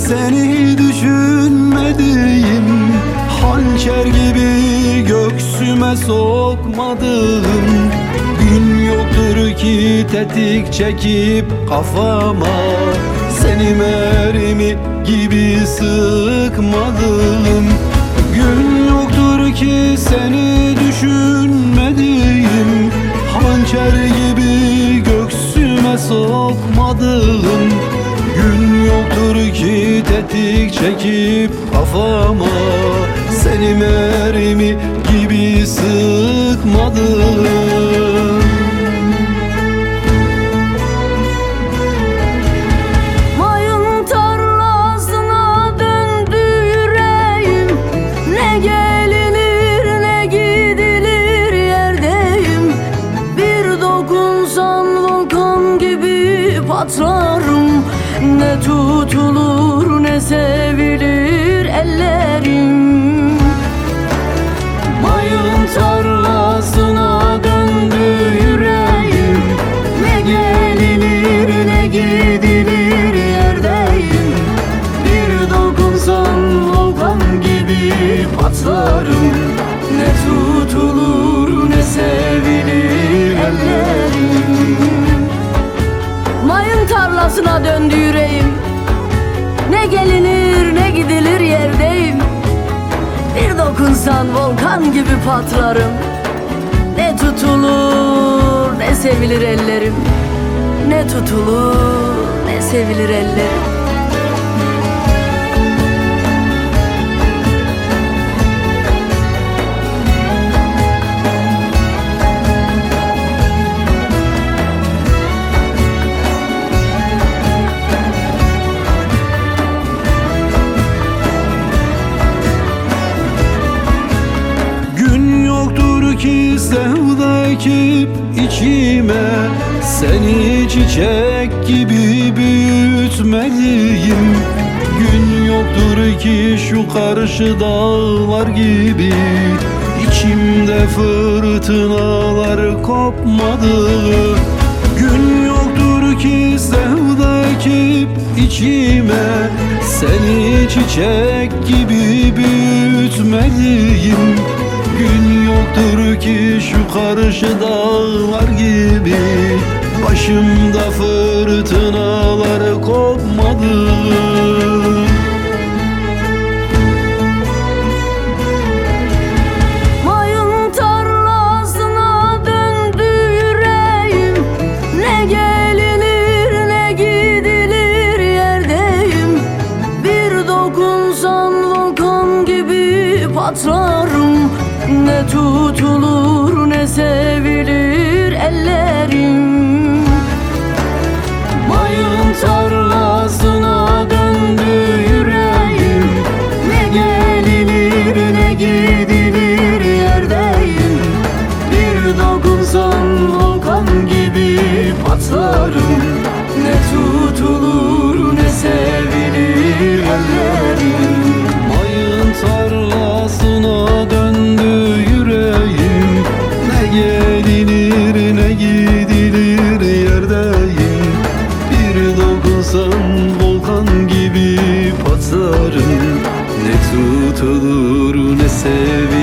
Seni düşünmediğim, hançer gibi göğsüme sokmadığım gün yoktur ki tetik çekip kafama seni mermi gibi sıkmadığım gün yoktur ki seni düşünmediğim, hançer gibi göğsüme sokmadığım gün yoktur ki tetik çekip kafama seni mermi gibi sıkmadığım. Mayın tarlasına döndü yüreğim, ne gelinir ne gidilir yerdeyim. Bir dokunsan volkan gibi patlarım, ne tutulur ne sevilir ellerim. Mayın tarlasına döndü yüreğim, ne gelinir ne gidilir yerdeyim. Bir dokunsan volkan gibi patlarım, ne tutulur ne sevilir ellerim. Mayın tarlasına döndü yüreğim, ne gelinir ne gidilir yerdeyim. Bir dokunsan volkan gibi patlarım, ne tutulur ne sevilir ellerim. Ne tutulur ne sevilir ellerim. Ki sevda ekip içime seni çiçek gibi büyütmeliyim. Gün yoktur ki şu karşı dağlar gibi içimde fırtınalar kopmadı. Gün yoktur ki sevda ekip içime seni çiçek gibi büyütmeliyim. Gün yoktur ki şu karşı dağlar gibi başımda fırtınalar kopmadı. Mayın tarlasına döndü yüreğim, ne gelinir ne gidilir yerdeyim. Bir dokunsan volkan gibi patlarım, ne tutulur ne sevilir ellerim. Mayın tarlasına döndü yüreğim, ne gelinir ne gidilir yerdeyim. Bir dokunsan volkan gibi patlarım, ne tutulur ne sevilir ellerim. Mayın tarlasına döndü yüreğim, ne gelinir ne gidilir yerdeyim. Bir dokunsan volkan gibi patlarım, ne tutulur ne sevilir